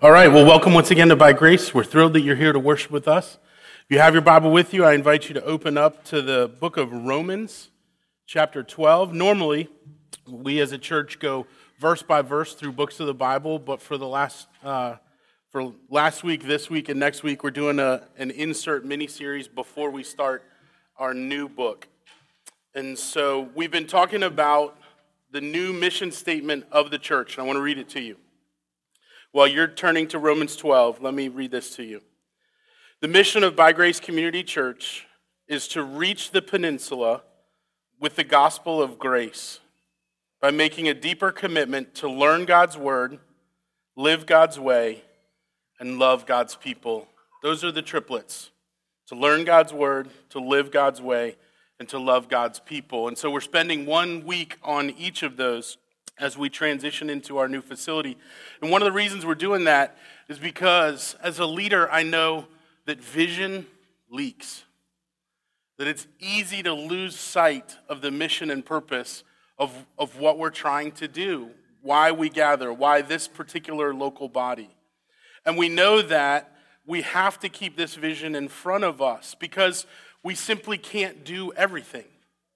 All right, well, welcome once again to By Grace. We're thrilled that you're here to worship with us. If you have your Bible with you, I invite you to open up to the book of Romans, chapter 12. Normally, we as a church go verse by verse through books of the Bible, but for last week, this week, and next week, we're doing an insert mini-series before we start our new book. And so we've been talking about the new mission statement of the church, and I want to read it to you. While you're turning to Romans 12, let me read this to you. The mission of By Grace Community Church is to reach the peninsula with the gospel of grace by making a deeper commitment to learn God's word, live God's way, and love God's people. Those are the triplets: to learn God's word, to live God's way, and to love God's people. And so we're spending 1 week on each of those as we transition into our new facility. And one of the reasons we're doing that is because as a leader, I know that vision leaks, that it's easy to lose sight of the mission and purpose of what we're trying to do, why we gather, why this particular local body. And we know that we have to keep this vision in front of us because we simply can't do everything.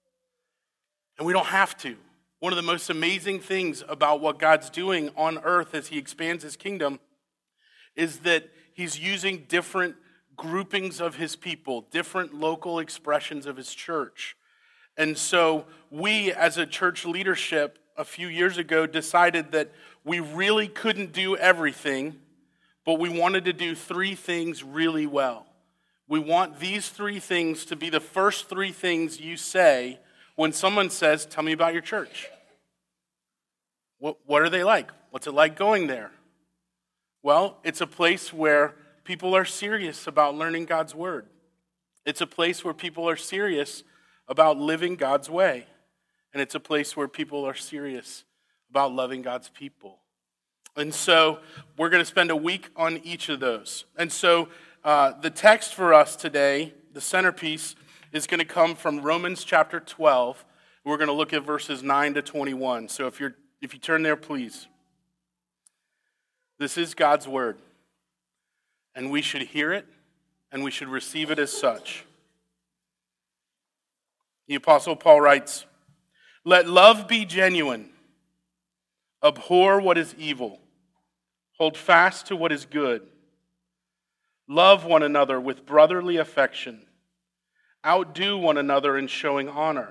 And we don't have to. One of the most amazing things about what God's doing on earth as he expands his kingdom is that he's using different groupings of his people, different local expressions of his church. And so we as a church leadership a few years ago decided that we really couldn't do everything, but we wanted to do 3 things really well. We want these 3 things to be the first 3 things you say when someone says, "Tell me about your church." What are they like? What's it like going there? Well, it's a place where people are serious about learning God's word. It's a place where people are serious about living God's way. And it's a place where people are serious about loving God's people. And so we're going to spend a week on each of those. And so the text for us today, the centerpiece, is going to come from Romans chapter 12. We're going to look at verses 9 to 21. So if you turn there, please. This is God's word, and we should hear it, and we should receive it as such. The Apostle Paul writes, "Let love be genuine. Abhor what is evil. Hold fast to what is good. Love one another with brotherly affection. Outdo one another in showing honor.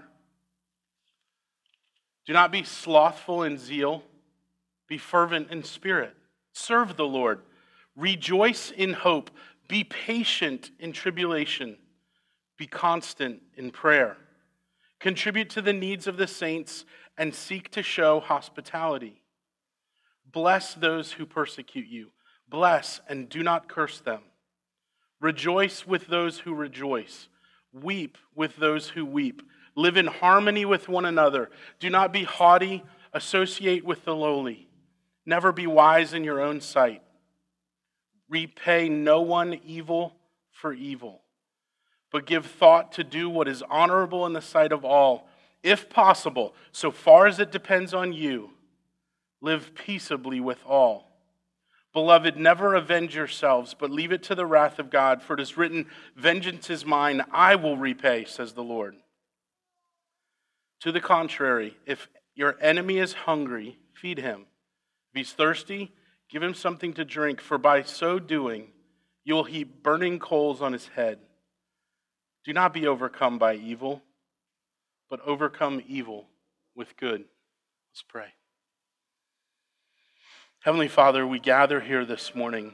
Do not be slothful in zeal. Be fervent in spirit. Serve the Lord. Rejoice in hope. Be patient in tribulation. Be constant in prayer. Contribute to the needs of the saints and seek to show hospitality. Bless those who persecute you. Bless and do not curse them. Rejoice with those who rejoice. Weep with those who weep. Live in harmony with one another. Do not be haughty. Associate with the lowly. Never be wise in your own sight. Repay no one evil for evil, but give thought to do what is honorable in the sight of all. If possible, so far as it depends on you, live peaceably with all. Beloved, never avenge yourselves, but leave it to the wrath of God, for it is written, 'Vengeance is mine, I will repay,' says the Lord. To the contrary, if your enemy is hungry, feed him. If he's thirsty, give him something to drink, for by so doing, you will heap burning coals on his head. Do not be overcome by evil, but overcome evil with good." Let's pray. Heavenly Father, we gather here this morning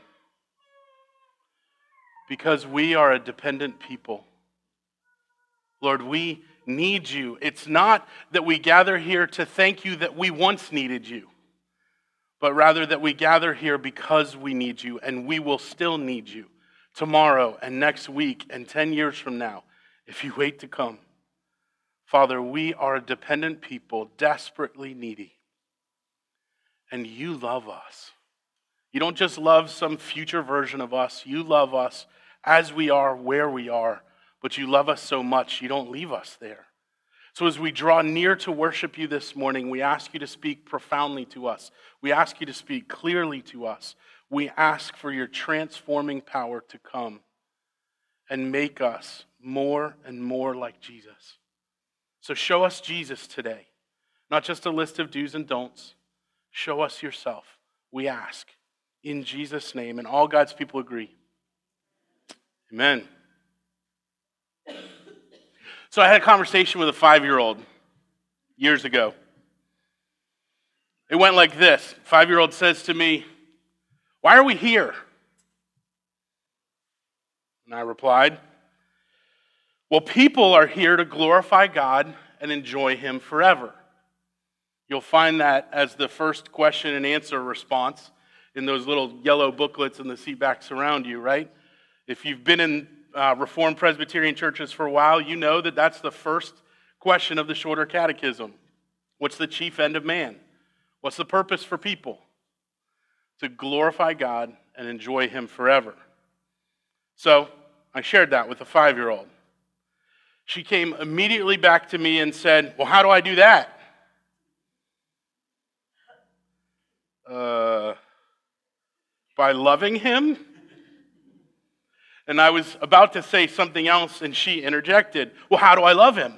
because we are a dependent people. Lord, we need you. It's not that we gather here to thank you that we once needed you, but rather that we gather here because we need you, and we will still need you tomorrow and next week and 10 years from now if you wait to come. Father, we are a dependent people, desperately needy, and you love us. You don't just love some future version of us. You love us as we are, where we are, but you love us so much you don't leave us there. So as we draw near to worship you this morning, we ask you to speak profoundly to us. We ask you to speak clearly to us. we ask for your transforming power to come and make us more and more like Jesus. So show us Jesus today, not just a list of do's and don'ts. Show us yourself, we ask, in Jesus' name. And all God's people agree. Amen. So I had a conversation with a 5-year-old years ago. It went like this. 5-year-old says to me, "Why are we here?" And I replied, "Well, people are here to glorify God and enjoy Him forever." You'll find that as the first question and answer response in those little yellow booklets in the seatbacks around you, right? If you've been in Reformed Presbyterian churches for a while, you know that that's the first question of the Shorter Catechism. What's the chief end of man? What's the purpose for people? To glorify God and enjoy Him forever. So I shared that with a 5-year-old. She came immediately back to me and said, "Well, how do I do that?" By loving Him? And I was about to say something else, and she interjected, "Well, how do I love Him?"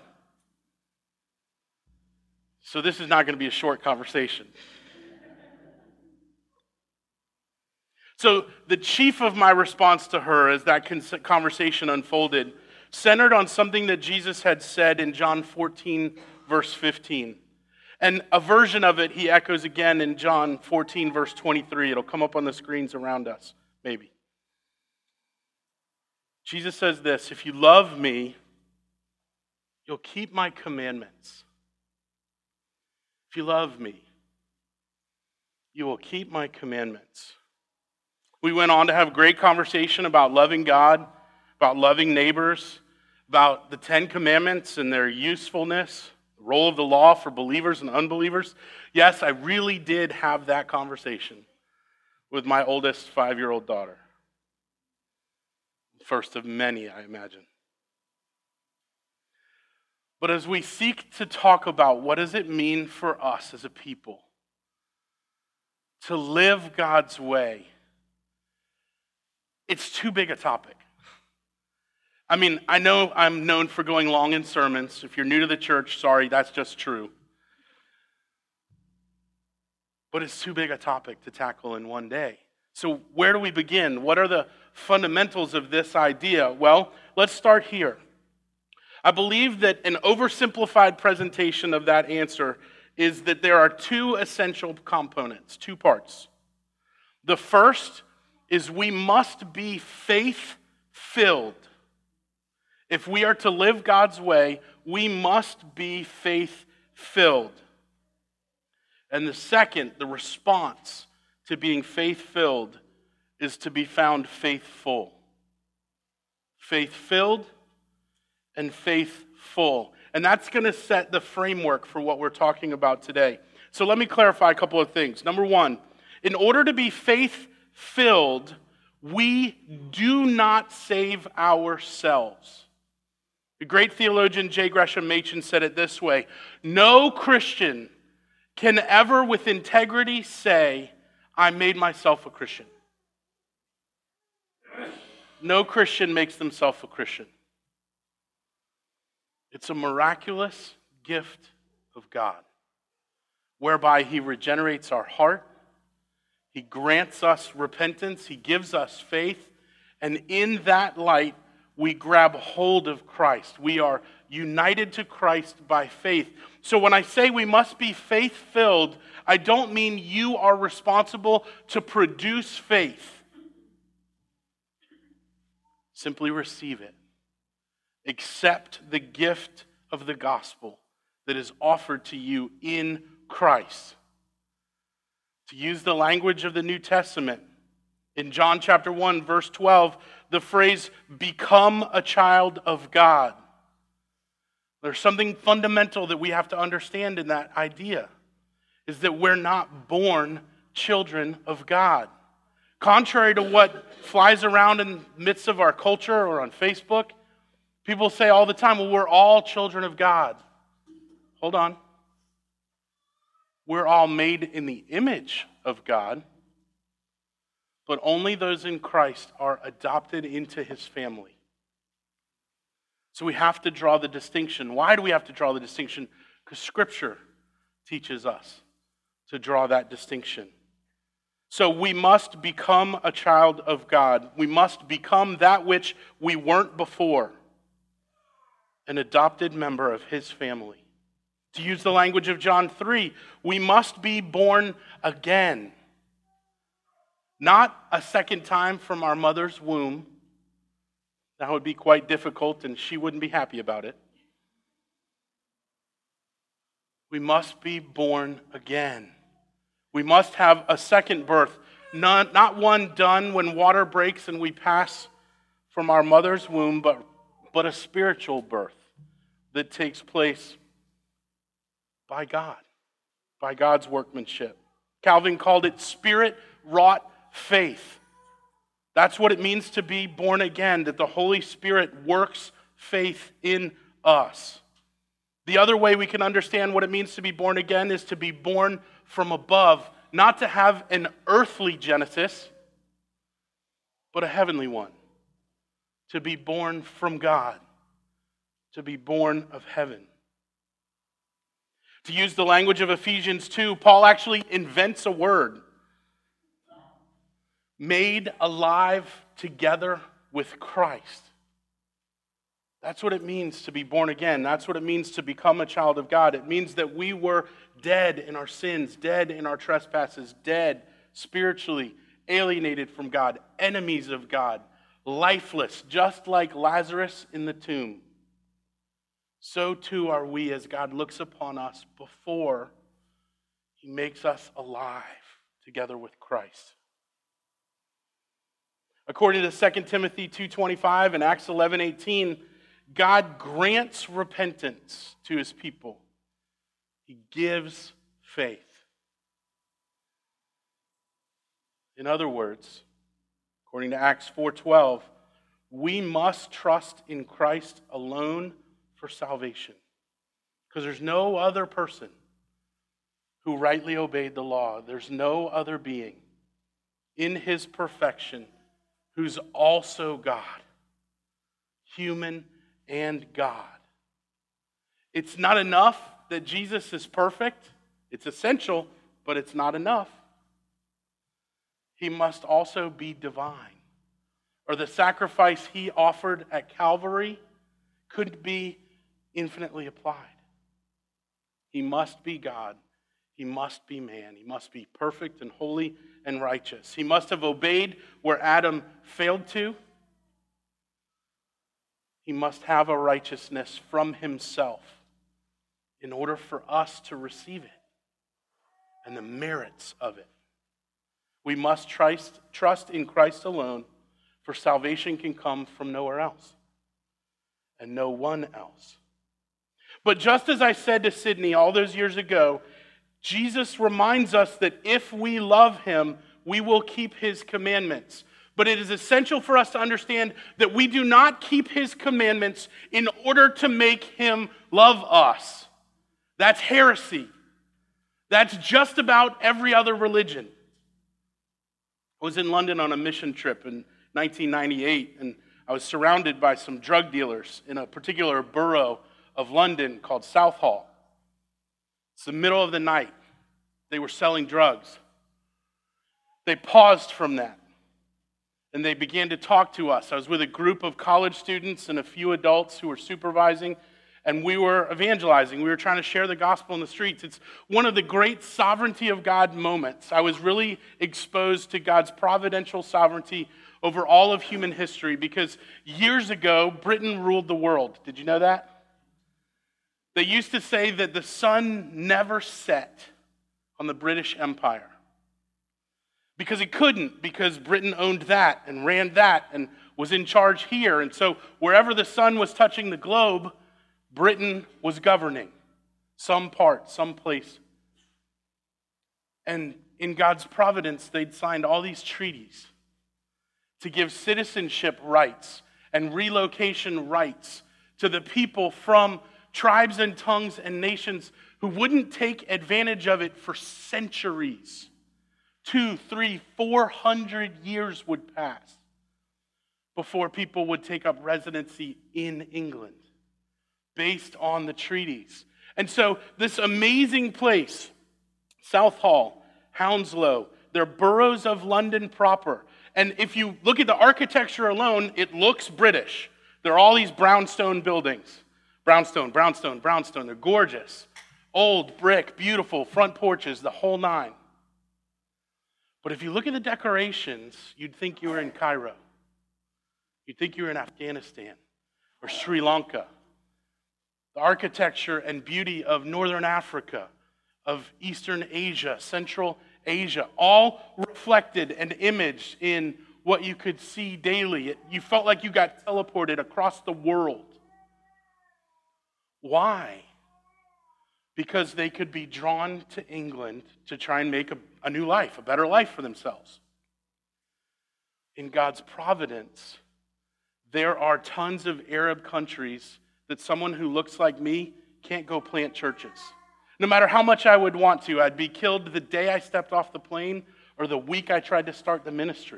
So this is not going to be a short conversation. So the chief of my response to her as that conversation unfolded centered on something that Jesus had said in John 14, verse 15. And a version of it he echoes again in John 14, verse 23. It'll come up on the screens around us, maybe. Jesus says this, "If you love me, you'll keep my commandments." If you love me, you will keep my commandments. We went on to have a great conversation about loving God, about loving neighbors, about the 10 Commandments and their usefulness, the role of the law for believers and unbelievers. Yes, I really did have that conversation with my oldest 5-year-old daughter. First of many, I imagine. But as we seek to talk about what does it mean for us as a people to live God's way, it's too big a topic. I mean, I know I'm known for going long in sermons. If you're new to the church, sorry, that's just true. But it's too big a topic to tackle in one day. So where do we begin? What are the fundamentals of this idea? Well, let's start here. I believe that an oversimplified presentation of that answer is that there are two essential components, two parts. The first is we must be faith-filled. If we are to live God's way, we must be faith-filled. And the second, the response to being faith-filled, is to be found faithful. Faith-filled and faithful. And that's going to set the framework for what we're talking about today. So let me clarify a couple of things. Number one, in order to be faith-filled, we do not save ourselves. The great theologian J. Gresham Machen said it this way: no Christian can ever with integrity say, "I made myself a Christian." No Christian makes themselves a Christian. It's a miraculous gift of God, whereby He regenerates our heart, He grants us repentance, He gives us faith, and in that light, we grab hold of Christ. We are united to Christ by faith. So when I say we must be faith-filled, I don't mean you are responsible to produce faith. Simply receive it. Accept the gift of the gospel that is offered to you in Christ. To use the language of the New Testament, in John chapter 1, verse 12, the phrase, "become a child of God." There's something fundamental that we have to understand in that idea, is that we're not born children of God. Contrary to what flies around in the midst of our culture or on Facebook, people say all the time, well, we're all children of God. Hold on. We're all made in the image of God, but only those in Christ are adopted into his family. So we have to draw the distinction. Why do we have to draw the distinction? Because Scripture teaches us to draw that distinction. So we must become a child of God. We must become that which we weren't before, an adopted member of his family. To use the language of John 3, we must be born again. Not a second time from our mother's womb. That would be quite difficult, and she wouldn't be happy about it. We must be born again. We must have a second birth, not one done when water breaks and we pass from our mother's womb, but a spiritual birth that takes place by God, by God's workmanship. Calvin called it Spirit-wrought faith. That's what it means to be born again, that the Holy Spirit works faith in us. The other way we can understand what it means to be born again is to be born from above, not to have an earthly Genesis, but a heavenly one. To be born from God, to be born of heaven. To use the language of Ephesians 2, Paul actually invents a word. Made alive together with Christ. That's what it means to be born again. That's what it means to become a child of God. It means that we were dead in our sins, dead in our trespasses, dead spiritually, alienated from God, enemies of God, lifeless, just like Lazarus in the tomb. So too are we as God looks upon us before he makes us alive together with Christ. According to 2 Timothy 2:25 and Acts 11:18, God grants repentance to his people. He gives faith. In other words, according to Acts 4:12, we must trust in Christ alone for salvation. Because there's no other person who rightly obeyed the law. There's no other being in his perfection who's also God, human and God. It's not enough that Jesus is perfect. It's essential, but it's not enough. He must also be divine, or the sacrifice he offered at Calvary couldn't be infinitely applied. He must be God. He must be man. He must be perfect and holy and righteous. He must have obeyed where Adam failed to. He must have a righteousness from himself in order for us to receive it and the merits of it. We must trust in Christ alone, for salvation can come from nowhere else and no one else. But just as I said to Sydney all those years ago, Jesus reminds us that if we love him, we will keep his commandments. But it is essential for us to understand that we do not keep his commandments in order to make him love us. That's heresy. That's just about every other religion. I was in London on a mission trip in 1998, and I was surrounded by some drug dealers in a particular borough of London called Southall. It's the middle of the night. They were selling drugs. They paused from that, and they began to talk to us. I was with a group of college students and a few adults who were supervising, and we were evangelizing. We were trying to share the gospel in the streets. It's one of the great sovereignty of God moments. I was really exposed to God's providential sovereignty over all of human history because years ago, Britain ruled the world. Did you know that? They used to say that the sun never set on the British Empire. Because it couldn't, because Britain owned that and ran that and was in charge here. And so wherever the sun was touching the globe, Britain was governing some part, some place. And in God's providence, they'd signed all these treaties to give citizenship rights and relocation rights to the people from tribes and tongues and nations who wouldn't take advantage of it for centuries. 200, 300, 400 years would pass before people would take up residency in England based on the treaties. And so this amazing place, Southall, Hounslow, they're boroughs of London proper. And if you look at the architecture alone, it looks British. There are all these brownstone buildings. Brownstone. They're gorgeous. Old, brick, beautiful, front porches, the whole nine. But if you look at the decorations, you'd think you were in Cairo. You'd think you were in Afghanistan or Sri Lanka. The architecture and beauty of Northern Africa, of Eastern Asia, Central Asia, all reflected and imaged in what you could see daily. You felt like you got teleported across the world. Why? Because they could be drawn to England to try and make a new life, a better life for themselves. In God's providence, there are tons of Arab countries that someone who looks like me can't go plant churches. No matter how much I would want to, I'd be killed the day I stepped off the plane or the week I tried to start the ministry.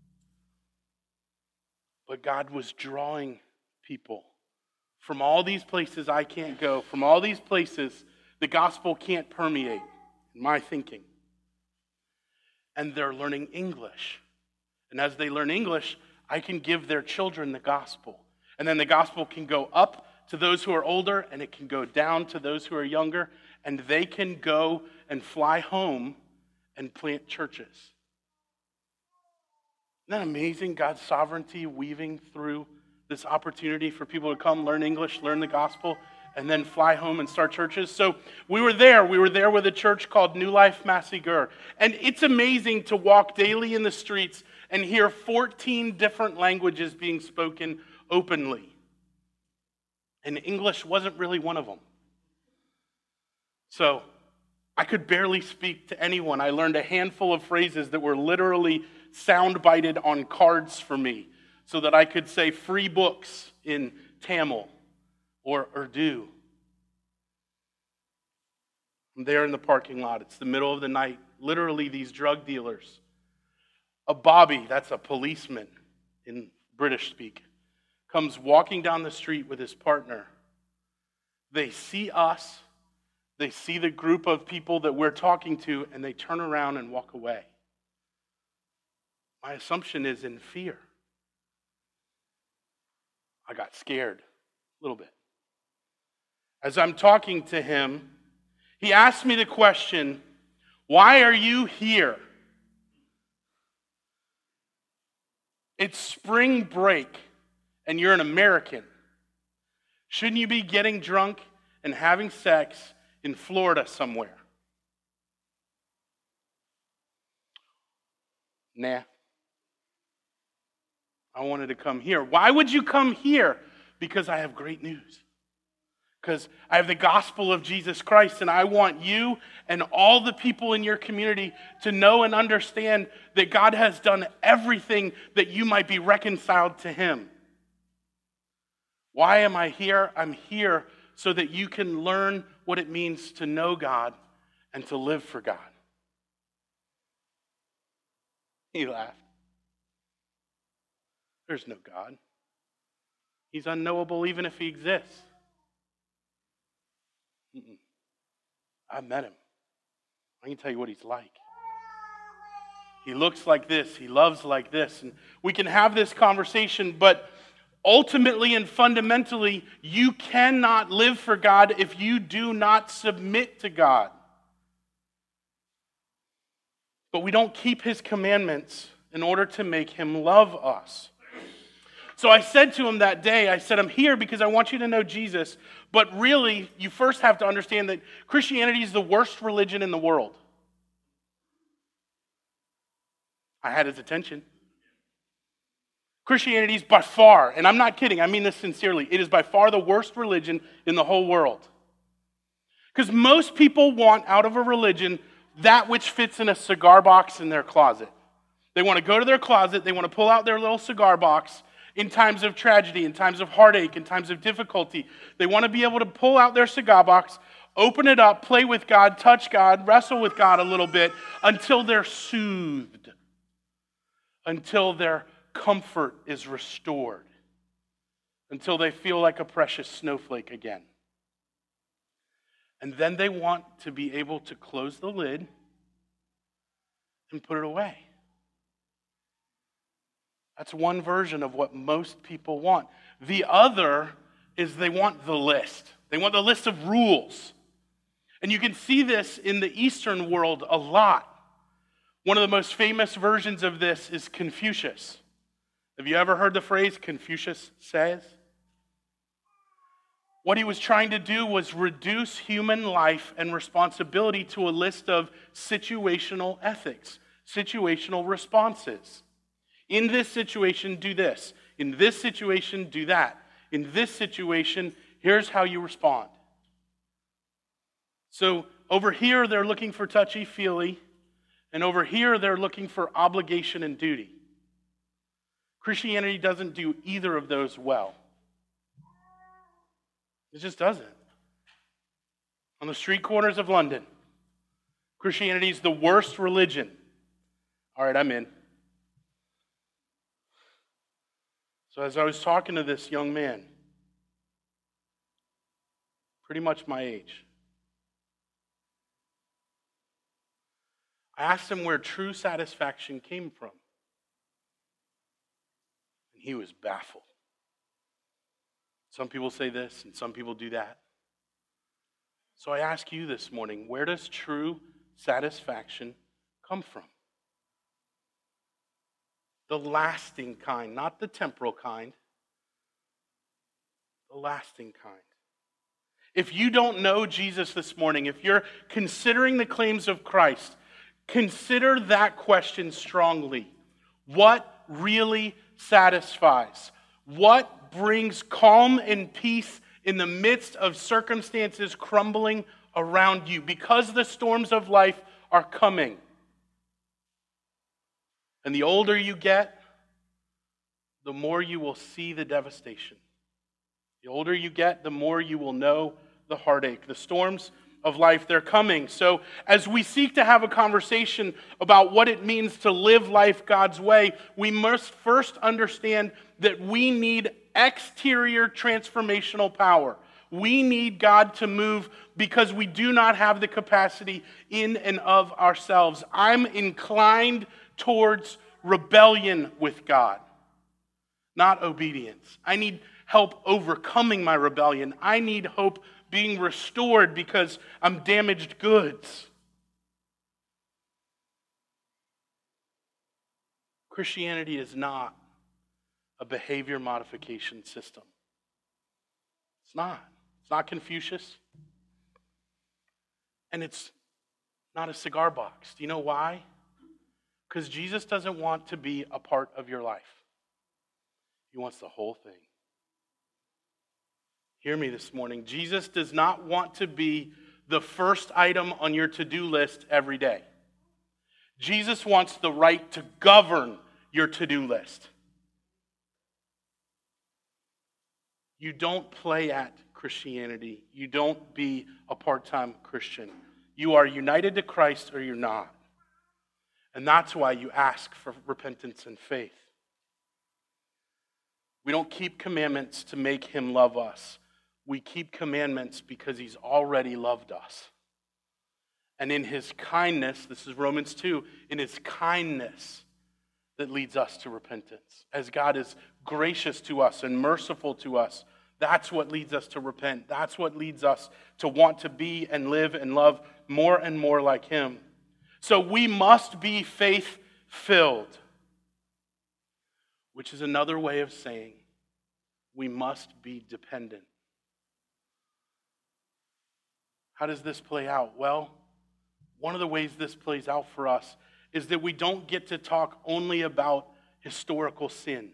But God was drawing people from all these places I can't go, from all these places the gospel can't permeate in my thinking. And they're learning English. And as they learn English, I can give their children the gospel. And then the gospel can go up to those who are older, and it can go down to those who are younger, and they can go and fly home and plant churches. Isn't that amazing, God's sovereignty weaving through this opportunity for people to come learn English, learn the gospel, and then fly home and start churches? So we were there with a church called New Life Massey-Gur. And it's amazing to walk daily in the streets and hear 14 different languages being spoken openly. And English wasn't really one of them. So I could barely speak to anyone. I learned a handful of phrases that were literally sound-bited on cards for me so that I could say free books in Tamil or Urdu. I'm there in the parking lot. It's the middle of the night. Literally, these drug dealers. A bobby, that's a policeman in British speak, comes walking down the street with his partner. They see us, they see the group of people that we're talking to, and they turn around and walk away. My assumption is in fear. I got scared a little bit. As I'm talking to him, he asked me the question, "Why are you here?" It's spring break, and you're an American. Shouldn't you be getting drunk and having sex in Florida somewhere? Nah. I wanted to come here. Why would you come here? Because I have great news. Because I have the gospel of Jesus Christ, and I want you and all the people in your community to know and understand that God has done everything that you might be reconciled to Him. Why am I here? I'm here so that you can learn what it means to know God and to live for God. He laughed. There's no God. He's unknowable even if He exists. I met Him. I can tell you what He's like. He looks like this. He loves like this. And we can have this conversation, but ultimately and fundamentally, you cannot live for God if you do not submit to God. But we don't keep His commandments in order to make Him love us. So I said to him that day, I said, I'm here because I want you to know Jesus, but really, you first have to understand that Christianity is the worst religion in the world. I had his attention. Christianity is by far, and I'm not kidding, I mean this sincerely, it is by far the worst religion in the whole world. Because most people want out of a religion that which fits in a cigar box in their closet. They want to go to their closet, they want to pull out their little cigar box in times of tragedy, in times of heartache, in times of difficulty. They want to be able to pull out their cigar box, open it up, play with God, touch God, wrestle with God a little bit until they're soothed, until their comfort is restored, until they feel like a precious snowflake again. And then they want to be able to close the lid and put it away. That's one version of what most people want. The other is they want the list. They want the list of rules. And you can see this in the Eastern world a lot. One of the most famous versions of this is Confucius. Have you ever heard the phrase Confucius says? What he was trying to do was reduce human life and responsibility to a list of situational ethics, situational responses. In this situation, do this. In this situation, do that. In this situation, here's how you respond. So over here, they're looking for touchy-feely, and over here, they're looking for obligation and duty. Christianity doesn't do either of those well. It just doesn't. On the street corners of London, Christianity is the worst religion. All right, I'm in. So as I was talking to this young man, pretty much my age, I asked him where true satisfaction came from. And he was baffled. Some people say this and some people do that. So I ask you this morning, where does true satisfaction come from? The lasting kind, not the temporal kind. The lasting kind. If you don't know Jesus this morning, if you're considering the claims of Christ, consider that question strongly. What really satisfies? What brings calm and peace in the midst of circumstances crumbling around you? Because the storms of life are coming. And the older you get, the more you will see the devastation. The older you get, the more you will know the heartache. The storms of life, they're coming. So as we seek to have a conversation about what it means to live life God's way, we must first understand that we need exterior transformational power. We need God to move because we do not have the capacity in and of ourselves. I'm inclined towards rebellion with God, not obedience. I need help overcoming my rebellion. I need hope being restored because I'm damaged goods. Christianity is not a behavior modification system. It's not. It's not Confucius. And it's not a cigar box. Do you know why? Because Jesus doesn't want to be a part of your life. He wants the whole thing. Hear me this morning. Jesus does not want to be the first item on your to-do list every day. Jesus wants the right to govern your to-do list. You don't play at Christianity. You don't be a part-time Christian. You are united to Christ or you're not. And that's why you ask for repentance and faith. We don't keep commandments to make him love us. We keep commandments because he's already loved us. And in his kindness, this is Romans 2, in his kindness that leads us to repentance. As God is gracious to us and merciful to us, that's what leads us to repent. That's what leads us to want to be and live and love more and more like him. So we must be faith-filled, which is another way of saying we must be dependent. How does this play out? Well, one of the ways this plays out for us is that we don't get to talk only about historical sin.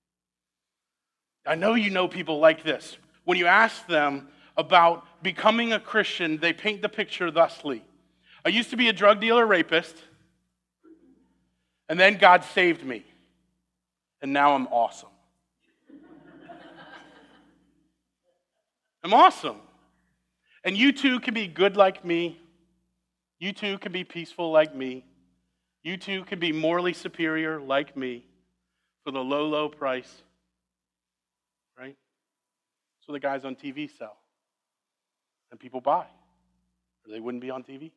I know you know people like this. When you ask them about becoming a Christian, they paint the picture thusly. I used to be a drug dealer, rapist, and then God saved me, and now I'm awesome. I'm awesome. And you too can be good like me. You too can be peaceful like me. You too can be morally superior like me for the low, low price. Right? That's what the guys on TV sell. And people buy. Or they wouldn't be on TV.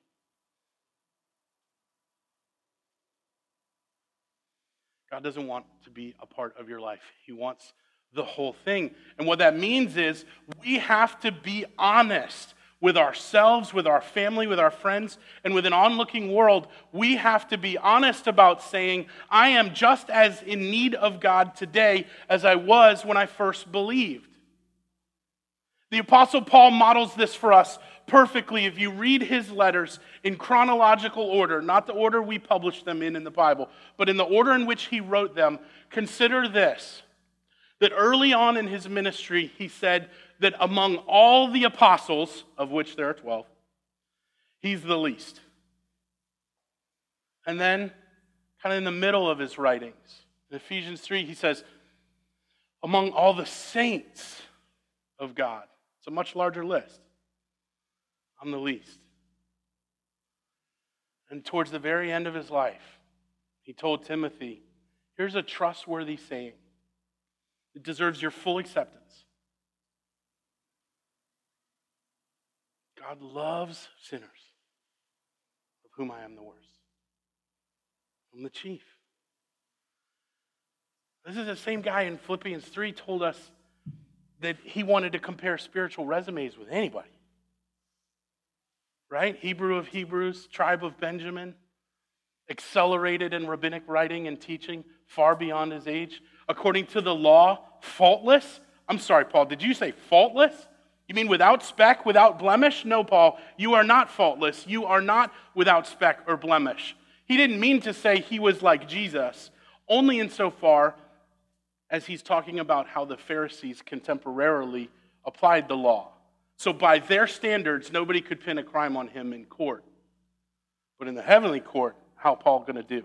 God doesn't want to be a part of your life. He wants the whole thing. And what that means is we have to be honest with ourselves, with our family, with our friends, and with an onlooking world. We have to be honest about saying, I am just as in need of God today as I was when I first believed. The Apostle Paul models this for us perfectly if you read his letters in chronological order, not the order we publish them in the Bible, but in the order in which he wrote them. Consider this, that early on in his ministry, he said that among all the apostles, of which there are 12, he's the least. And then, kind of in the middle of his writings, in Ephesians 3, he says, among all the saints of God. It's a much larger list. I'm the least. And towards the very end of his life, he told Timothy, here's a trustworthy saying. It deserves your full acceptance. God loves sinners, of whom I am the worst. I'm the chief. This is the same guy in Philippians 3 told us that he wanted to compare spiritual resumes with anybody. Right? Hebrew of Hebrews, tribe of Benjamin, accelerated in rabbinic writing and teaching, far beyond his age. According to the law, faultless. I'm sorry, Paul, did you say faultless? You mean without speck, without blemish? No, Paul, you are not faultless. You are not without speck or blemish. He didn't mean to say he was like Jesus, only insofar as he's talking about how the Pharisees contemporarily applied the law. So by their standards, nobody could pin a crime on him in court. But in the heavenly court, how Paul going to do?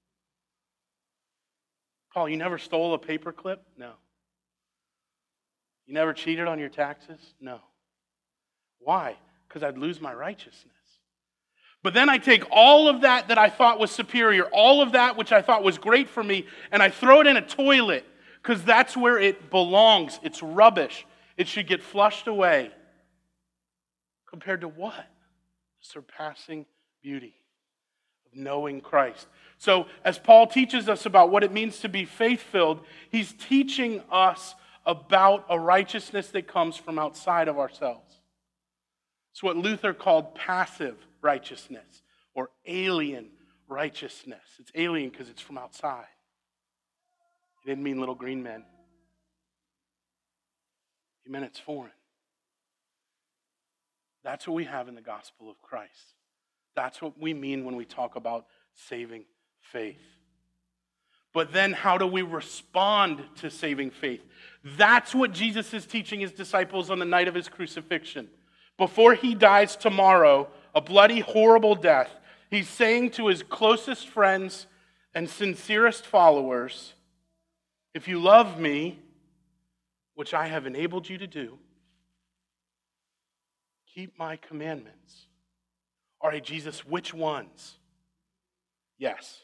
Paul, you never stole a paperclip? No. You never cheated on your taxes? No. Why? Because I'd lose my righteousness. But then I take all of that I thought was superior, all of that which I thought was great for me, and I throw it in a toilet, because that's where it belongs. It's rubbish. It should get flushed away. Compared to what? The surpassing beauty of knowing Christ. So as Paul teaches us about what it means to be faith-filled, he's teaching us about a righteousness that comes from outside of ourselves. It's what Luther called passive righteousness or alien righteousness. It's alien because it's from outside. He didn't mean little green men. He meant it's foreign. That's what we have in the gospel of Christ. That's what we mean when we talk about saving faith. But then how do we respond to saving faith? That's what Jesus is teaching his disciples on the night of his crucifixion. Before he dies tomorrow, a bloody, horrible death, he's saying to his closest friends and sincerest followers, if you love me, which I have enabled you to do, keep my commandments. All right, Jesus, which ones? Yes.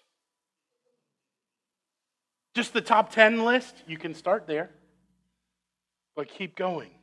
Just the top 10 list? You can start there. But keep going.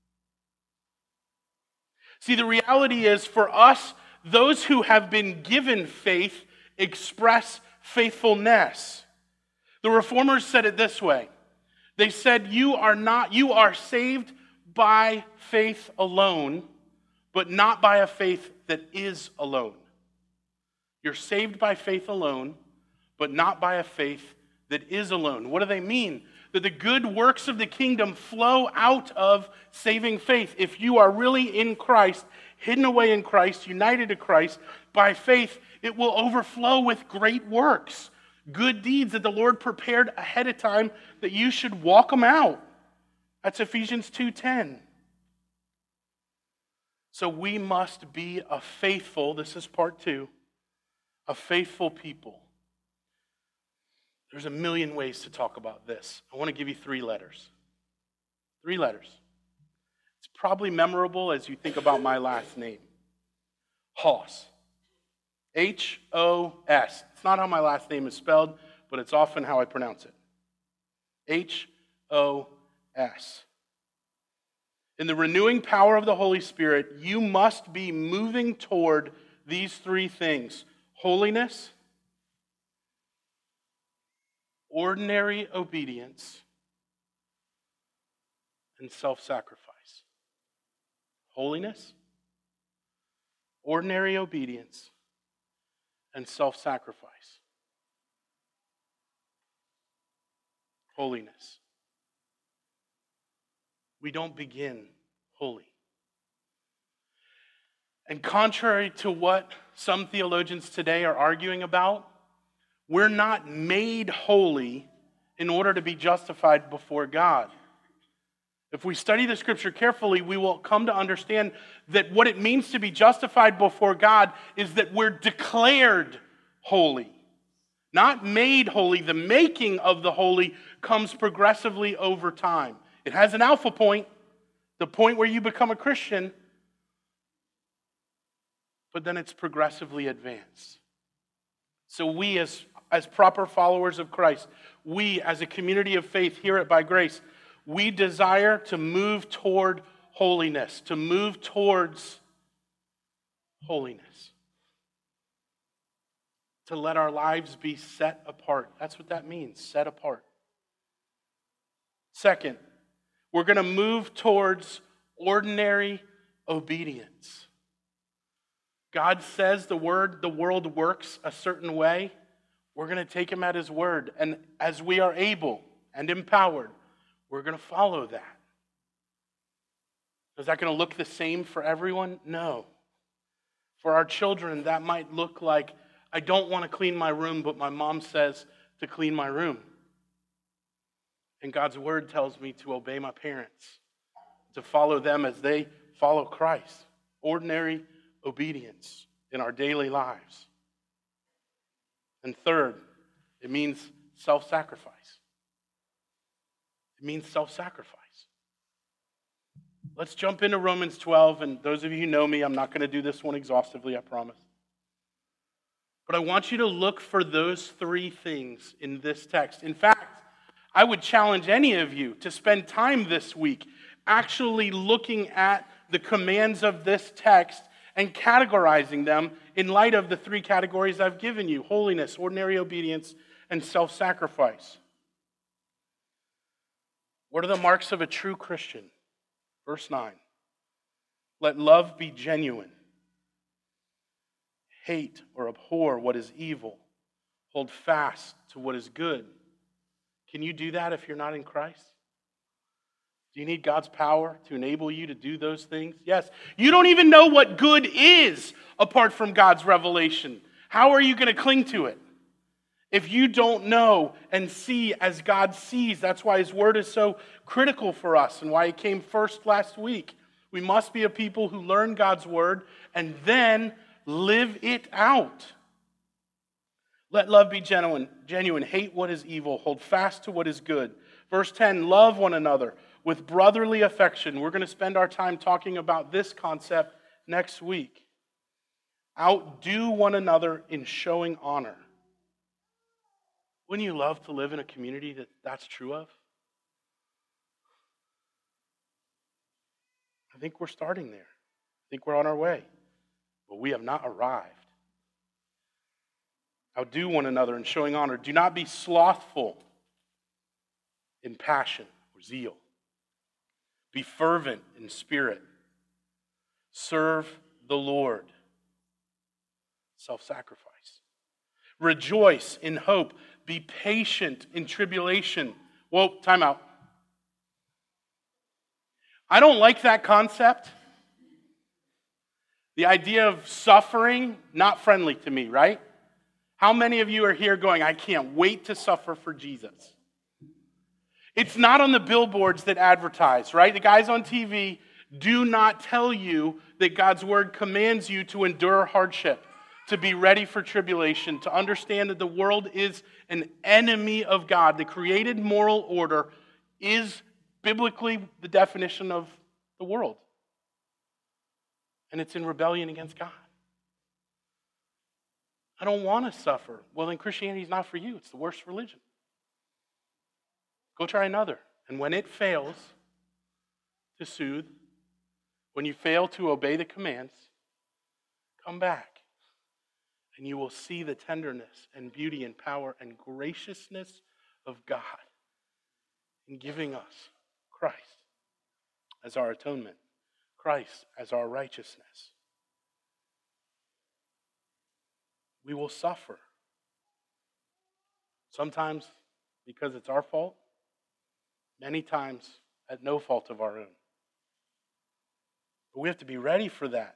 See, the reality is for us, those who have been given faith express faithfulness. The Reformers said it this way. They said, you are saved by faith alone, but not by a faith that is alone. You're saved by faith alone, but not by a faith that is alone. What do they mean? That the good works of the kingdom flow out of saving faith. If you are really in Christ, hidden away in Christ, united to Christ, by faith, it will overflow with great works. Good deeds that the Lord prepared ahead of time that you should walk them out. That's Ephesians 2:10. So we must be a faithful, this is part 2, a faithful people. There's a million ways to talk about this. I want to give you 3 letters. 3 letters. It's probably memorable as you think about my last name. Hoss. H-O-S. It's not how my last name is spelled, but it's often how I pronounce it. H-O-S. In the renewing power of the Holy Spirit, you must be moving toward these three things: holiness, ordinary obedience, and self-sacrifice. Holiness, ordinary obedience, and self-sacrifice. Holiness. We don't begin holy. And contrary to what some theologians today are arguing about, we're not made holy in order to be justified before God. If we study the scripture carefully, we will come to understand that what it means to be justified before God is that we're declared holy, not made holy. The making of the holy comes progressively over time. It has an alpha point, the point where you become a Christian, but then it's progressively advanced. So we as proper followers of Christ, we as a community of faith here at By Grace, we desire to move toward holiness, to move towards holiness. To let our lives be set apart. That's what that means, set apart. Second, we're going to move towards ordinary obedience. God says the world works a certain way. We're going to take him at his word. And as we are able and empowered, we're going to follow that. Is that going to look the same for everyone? No. For our children, that might look like, I don't want to clean my room, but my mom says to clean my room. And God's word tells me to obey my parents, to follow them as they follow Christ. Ordinary obedience in our daily lives. And third, it means self-sacrifice. It means self-sacrifice. Let's jump into Romans 12, and those of you who know me, I'm not going to do this one exhaustively, I promise. But I want you to look for those three things in this text. In fact, I would challenge any of you to spend time this week actually looking at the commands of this text and categorizing them in light of the three categories I've given you: holiness, ordinary obedience, and self-sacrifice. What are the marks of a true Christian? Verse 9. Let love be genuine. Hate or abhor what is evil. Hold fast to what is good. Can you do that if you're not in Christ? Do you need God's power to enable you to do those things? Yes. You don't even know what good is apart from God's revelation. How are you going to cling to it? If you don't know and see as God sees, that's why his word is so critical for us and why it came first last week. We must be a people who learn God's word and then live it out. Let love be genuine. Hate what is evil. Hold fast to what is good. Verse 10, love one another with brotherly affection. We're going to spend our time talking about this concept next week. Outdo one another in showing honor. Wouldn't you love to live in a community that that's true of? I think we're starting there. I think we're on our way. But we have not arrived. Outdo one another in showing honor. Do not be slothful in passion or zeal. Be fervent in spirit. Serve the Lord. Self-sacrifice. Rejoice in hope. Be patient in tribulation. Whoa, time out. I don't like that concept. The idea of suffering, not friendly to me, right? How many of you are here going, I can't wait to suffer for Jesus? It's not on the billboards that advertise, right? The guys on TV do not tell you that God's word commands you to endure hardship, to be ready for tribulation, to understand that the world is an enemy of God. The created moral order is biblically the definition of the world, And it's in rebellion against God. I don't want to suffer. Well, then Christianity is not for you. It's the worst religion. Go try another. And when it fails to soothe, when you fail to obey the commands, come back. And you will see the tenderness and beauty and power and graciousness of God in giving us Christ as our atonement, Christ as our righteousness. We will suffer. Sometimes because it's our fault, many times at no fault of our own. But we have to be ready for that.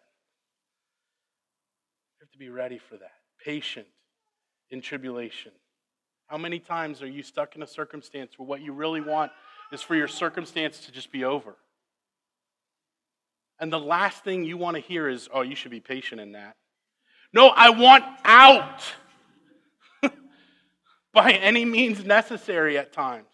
We have to be ready for that. Patient in tribulation. How many times are you stuck in a circumstance where what you really want is for your circumstance to just be over? And the last thing you want to hear is, oh, you should be patient in that. No, I want out by any means necessary at times.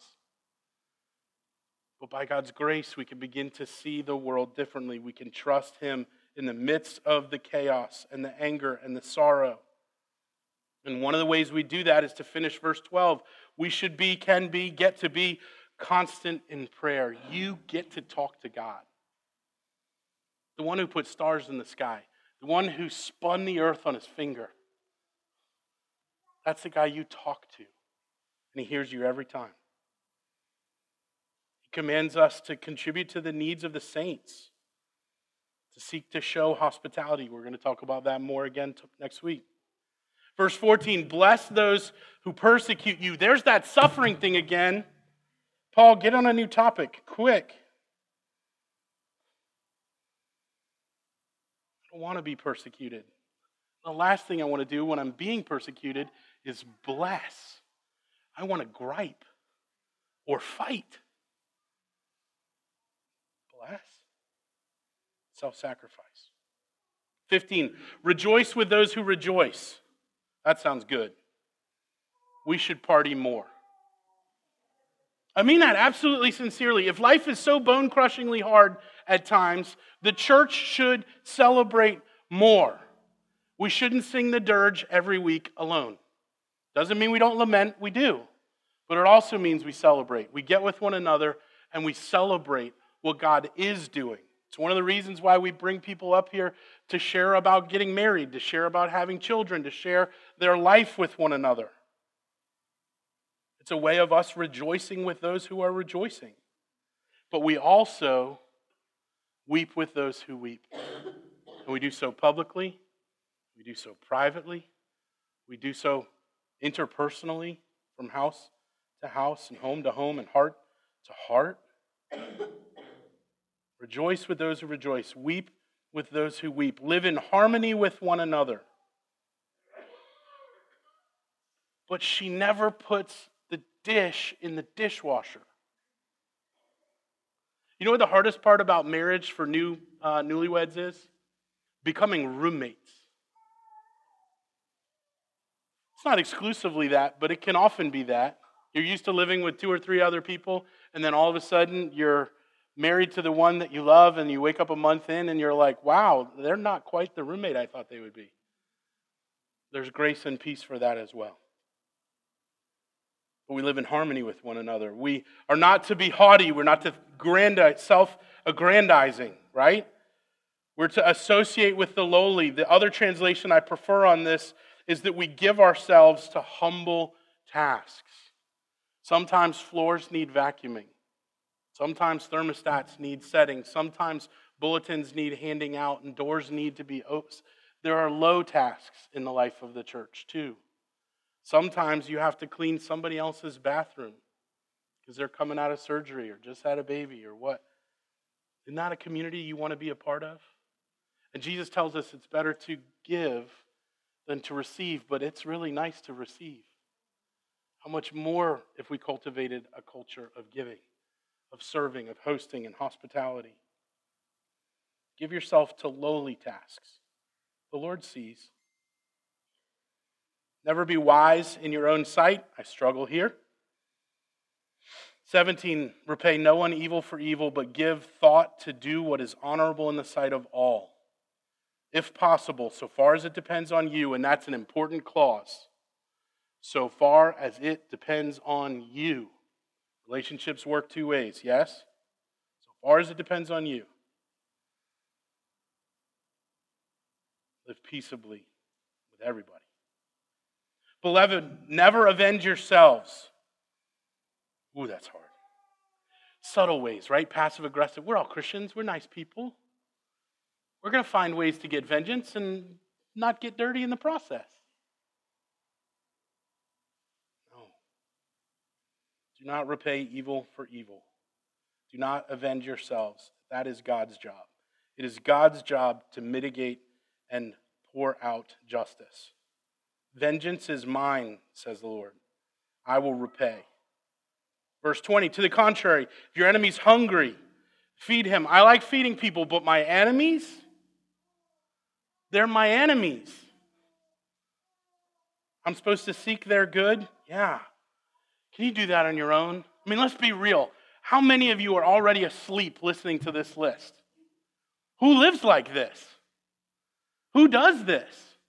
But by God's grace, we can begin to see the world differently. We can trust Him in the midst of the chaos and the anger and the sorrow. And one of the ways we do that is to finish verse 12. We should be, can be, get to be constant in prayer. You get to talk to God. The one who put stars in the sky. The one who spun the earth on his finger. That's the guy you talk to. And He hears you every time. He commands us to contribute to the needs of the saints. To seek to show hospitality. We're going to talk about that more again next week. Verse 14, bless those who persecute you. There's that suffering thing again. Paul, get on a new topic, quick. I don't want to be persecuted. The last thing I want to do when I'm being persecuted is bless. I want to gripe or fight. Bless. Self-sacrifice. 15, rejoice with those who rejoice. That sounds good. We should party more. I mean that absolutely sincerely. If life is so bone-crushingly hard at times, the church should celebrate more. We shouldn't sing the dirge every week alone. Doesn't mean we don't lament, we do. But it also means we celebrate. We get with one another and we celebrate what God is doing. It's one of the reasons why we bring people up here to share about getting married, to share about having children, to share their life with one another. It's a way of us rejoicing with those who are rejoicing. But we also weep with those who weep. And we do so publicly, we do so privately, we do so interpersonally from house to house and home to home and heart to heart. Rejoice with those who rejoice. Weep with those who weep. Live in harmony with one another. But she never puts the dish in the dishwasher. You know what the hardest part about marriage for newlyweds is? Becoming roommates. It's not exclusively that, but it can often be that. You're used to living with 2 or 3 other people, and then all of a sudden you're married to the one that you love, and you wake up a month in and you're like, wow, they're not quite the roommate I thought they would be. There's grace and peace for that as well. But we live in harmony with one another. We are not to be haughty. We're not to self-aggrandizing, right? We're to associate with the lowly. The other translation I prefer on this is that we give ourselves to humble tasks. Sometimes floors need vacuuming. Sometimes thermostats need setting. Sometimes bulletins need handing out and doors need to be opened. There are low tasks in the life of the church too. Sometimes you have to clean somebody else's bathroom because they're coming out of surgery or just had a baby or what. Isn't that a community you want to be a part of? And Jesus tells us it's better to give than to receive, but it's really nice to receive. How much more if we cultivated a culture of giving, of serving, of hosting, and hospitality? Give yourself to lowly tasks. The Lord sees. Never be wise in your own sight. I struggle here. 17, repay no one evil for evil, but give thought to do what is honorable in the sight of all. if possible, so far as it depends on you, and that's an important clause, so far as it depends on you. Relationships work two ways, yes? So far as it depends on you. Live peaceably with everybody. Beloved, never avenge yourselves. Ooh, that's hard. Subtle ways, right? Passive aggressive. We're all Christians. We're nice people. We're going to find ways to get vengeance and not get dirty in the process. No. Do not repay evil for evil. Do not avenge yourselves. That is God's job. It is God's job to mitigate and pour out justice. Vengeance is mine, says the Lord. I will repay. Verse 20, to the contrary, if your enemy's hungry, feed him. I like feeding people, but my enemies, they're my enemies. I'm supposed to seek their good? Yeah. Can you do that on your own? I mean, let's be real. How many of you are already asleep listening to this list? Who lives like this? Who does this?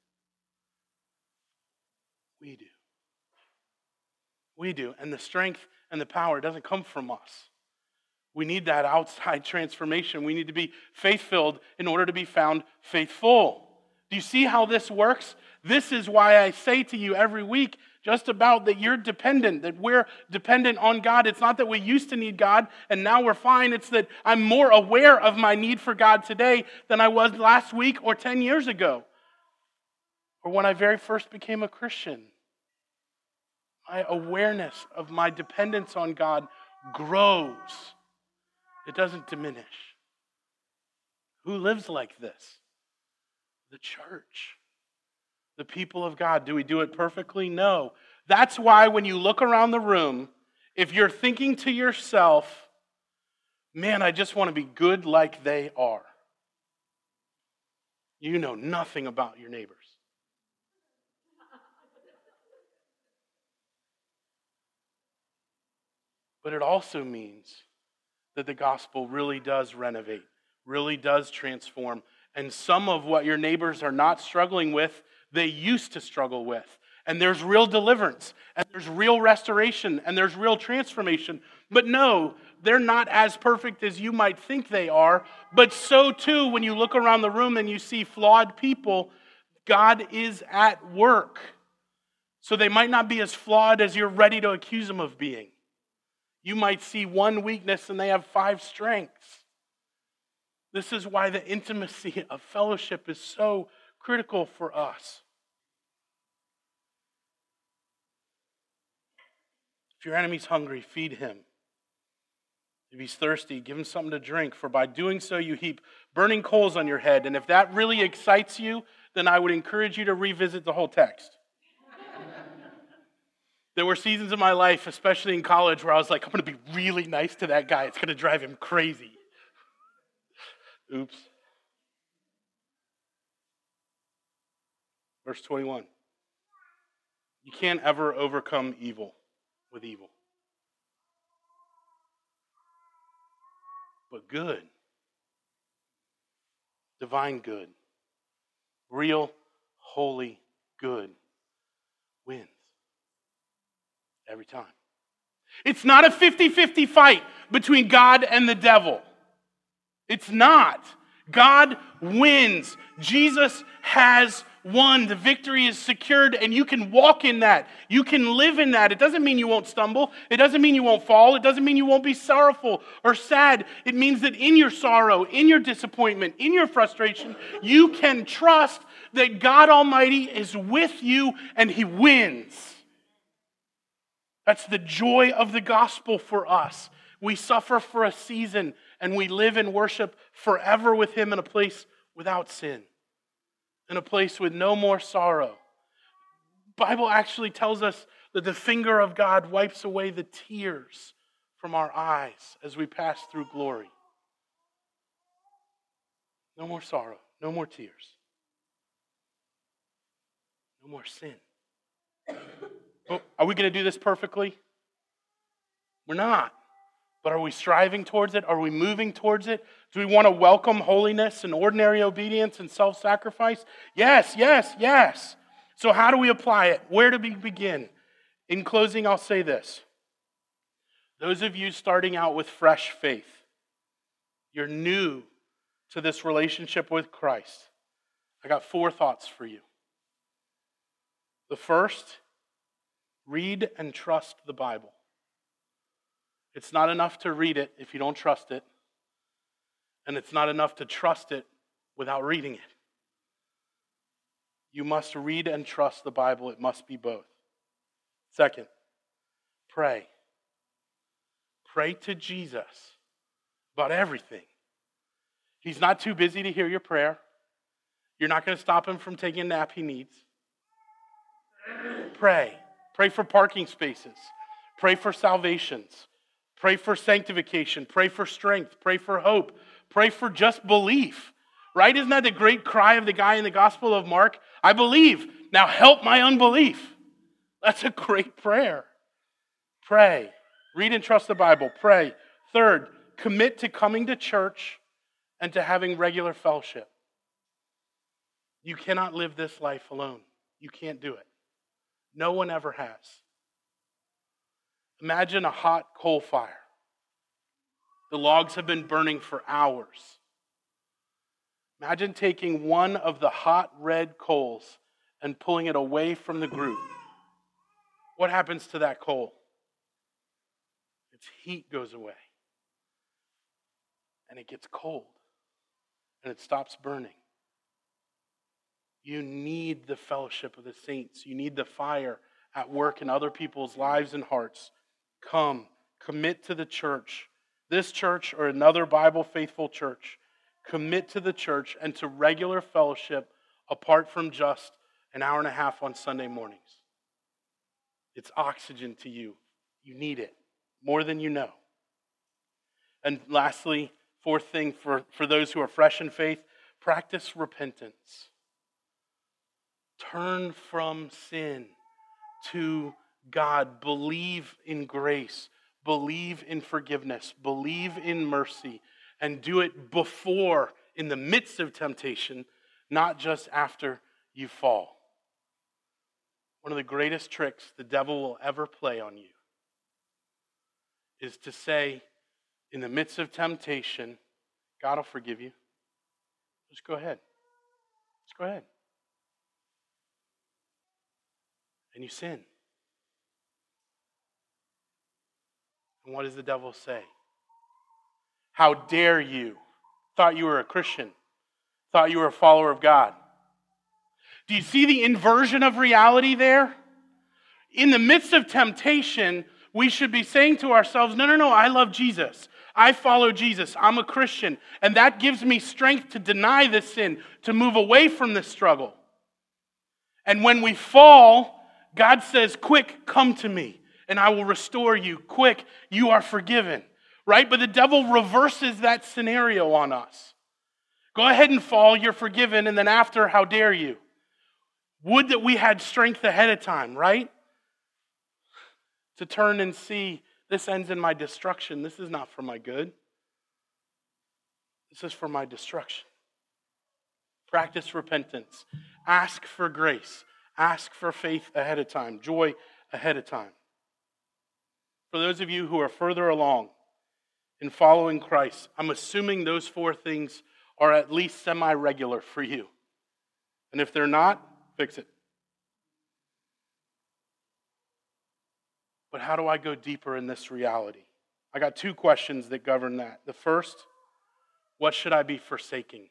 We do. We do. And the strength and the power doesn't come from us. We need that outside transformation. We need to be faith-filled in order to be found faithful. Do you see how this works? This is why I say to you every week just about that you're dependent, that we're dependent on God. It's not that we used to need God and now we're fine. It's that I'm more aware of my need for God today than I was last week or 10 years ago or when I very first became a Christian. My awareness of my dependence on God grows. It doesn't diminish. Who lives like this? The church. The people of God. Do we do it perfectly? No. That's why when you look around the room, if you're thinking to yourself, man, I just want to be good like they are, you know nothing about your neighbors. But it also means that the gospel really does renovate, really does transform. And some of what your neighbors are not struggling with, they used to struggle with. And there's real deliverance, and there's real restoration, and there's real transformation. But no, they're not as perfect as you might think they are. But so too, when you look around the room and you see flawed people, God is at work. So they might not be as flawed as you're ready to accuse them of being. You might see one weakness and they have 5 strengths. This is why the intimacy of fellowship is so critical for us. If your enemy's hungry, feed him. If he's thirsty, give him something to drink, for by doing so you heap burning coals on your head. And if that really excites you, then I would encourage you to revisit the whole text. There were seasons of my life, especially in college, where I was like, I'm going to be really nice to that guy. It's going to drive him crazy. Oops. Verse 21. You can't ever overcome evil with evil. But good, divine good, real, holy good wins. Every time. It's not a 50-50 fight between God and the devil. It's not. God wins. Jesus has won. The victory is secured, and you can walk in that. You can live in that. It doesn't mean you won't stumble. It doesn't mean you won't fall. It doesn't mean you won't be sorrowful or sad. It means that in your sorrow, in your disappointment, in your frustration, you can trust that God Almighty is with you and He wins. That's the joy of the gospel for us. We suffer for a season and we live and worship forever with Him in a place without sin, in a place with no more sorrow. The Bible actually tells us that the finger of God wipes away the tears from our eyes as we pass through glory. No more sorrow, no more tears, no more sin. Oh, are we going to do this perfectly? We're not. But are we striving towards it? Are we moving towards it? Do we want to welcome holiness and ordinary obedience and self-sacrifice? Yes, yes, yes. So how do we apply it? Where do we begin? In closing, I'll say this. Those of you starting out with fresh faith, you're new to this relationship with Christ. I got 4 thoughts for you. The first, read and trust the Bible. It's not enough to read it if you don't trust it. And it's not enough to trust it without reading it. You must read and trust the Bible. It must be both. Second, pray. Pray to Jesus about everything. He's not too busy to hear your prayer. You're not going to stop him from taking a nap he needs. Pray. Pray for parking spaces. Pray for salvations. Pray for sanctification. Pray for strength. Pray for hope. Pray for just belief. Right? Isn't that the great cry of the guy in the Gospel of Mark? I believe. Now help my unbelief. That's a great prayer. Pray. Read and trust the Bible. Pray. Third, commit to coming to church and to having regular fellowship. You cannot live this life alone. You can't do it. No one ever has. Imagine a hot coal fire. The logs have been burning for hours. Imagine taking one of the hot red coals and pulling it away from the group. What happens to that coal? Its heat goes away. And it gets cold. And it stops burning. You need the fellowship of the saints. You need the fire at work in other people's lives and hearts. Come, commit to the church. This church or another Bible faithful church. Commit to the church and to regular fellowship apart from just an hour and a half on Sunday mornings. It's oxygen to you. You need it more than you know. And lastly, fourth thing for those who are fresh in faith, practice repentance. Turn from sin to God. Believe in grace. Believe in forgiveness. Believe in mercy. And do it before, in the midst of temptation, not just after you fall. One of the greatest tricks the devil will ever play on you is to say, in the midst of temptation, God will forgive you. Just go ahead. Just go ahead. And you sin. And what does the devil say? How dare you? Thought you were a Christian. Thought you were a follower of God. Do you see the inversion of reality there? In the midst of temptation, we should be saying to ourselves, no, I love Jesus. I follow Jesus. I'm a Christian. And that gives me strength to deny this sin, to move away from this struggle. And when we fall, God says, quick, come to me, and I will restore you. Quick, you are forgiven. Right? But the devil reverses that scenario on us. Go ahead and fall, you're forgiven, and then after, how dare you? Would that we had strength ahead of time, right? To turn and see, this ends in my destruction. This is not for my good. This is for my destruction. Practice repentance. Ask for grace. Ask for faith ahead of time. Joy ahead of time. For those of you who are further along in following Christ, I'm assuming those 4 things are at least semi-regular for you. And if they're not, fix it. But how do I go deeper in this reality? I got 2 questions that govern that. The first, what should I be forsaking?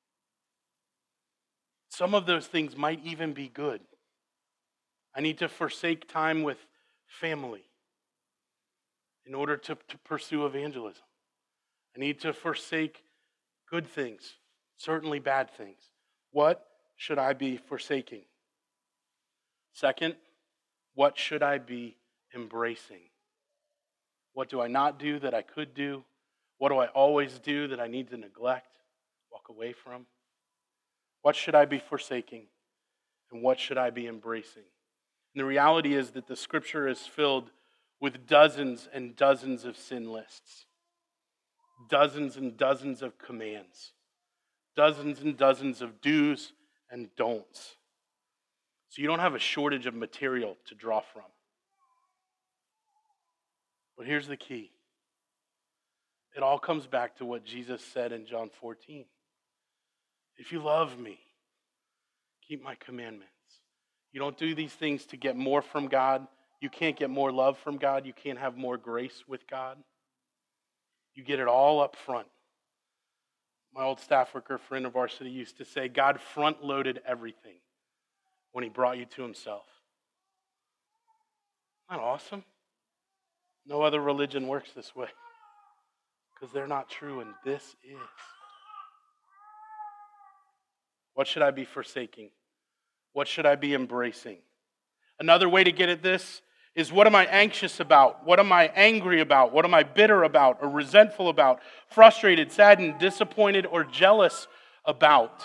Some of those things might even be good. I need to forsake time with family in order to pursue evangelism. I need to forsake good things, certainly bad things. What should I be forsaking? Second, what should I be embracing? What do I not do that I could do? What do I always do that I need to neglect, walk away from? What should I be forsaking? And what should I be embracing? And the reality is that the scripture is filled with dozens and dozens of sin lists, dozens and dozens of commands, dozens and dozens of do's and don'ts. So you don't have a shortage of material to draw from. But here's the key. It all comes back to what Jesus said in John 14. If you love me, keep my commandments. You don't do these things to get more from God. You can't get more love from God. You can't have more grace with God. You get it all up front. My old staff worker friend of varsity used to say, God front-loaded everything when he brought you to himself. Isn't that awesome? No other religion works this way because they're not true, and this is. What should I be forsaking? What should I be embracing? Another way to get at this is, what am I anxious about? What am I angry about? What am I bitter about or resentful about? Frustrated, saddened, disappointed, or jealous about?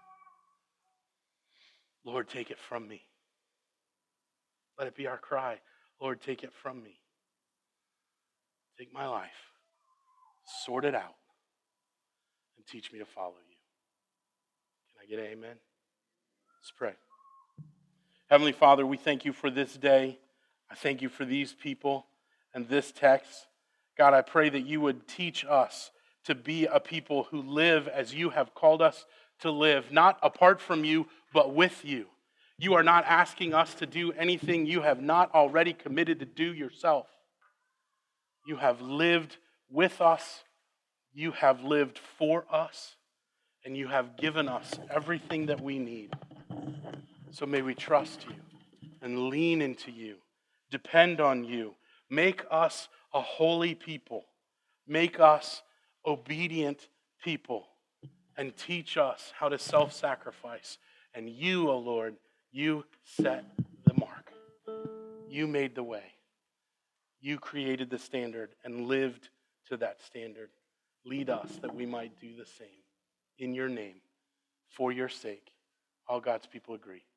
Lord, take it from me. Let it be our cry. Lord, take it from me. Take my life, sort it out, and teach me to follow you. Can I get an amen? Let's pray. Heavenly Father, we thank you for this day. I thank you for these people and this text. God, I pray that you would teach us to be a people who live as you have called us to live, not apart from you, but with you. You are not asking us to do anything you have not already committed to do yourself. You have lived with us, you have lived for us, and you have given us everything that we need. So may we trust you and lean into you, depend on you. Make us a holy people. Make us obedient people, and teach us how to self-sacrifice. And you, O Lord, you set the mark. You made the way. You created the standard and lived to that standard. Lead us that we might do the same. In your name, for your sake. All God's people agree.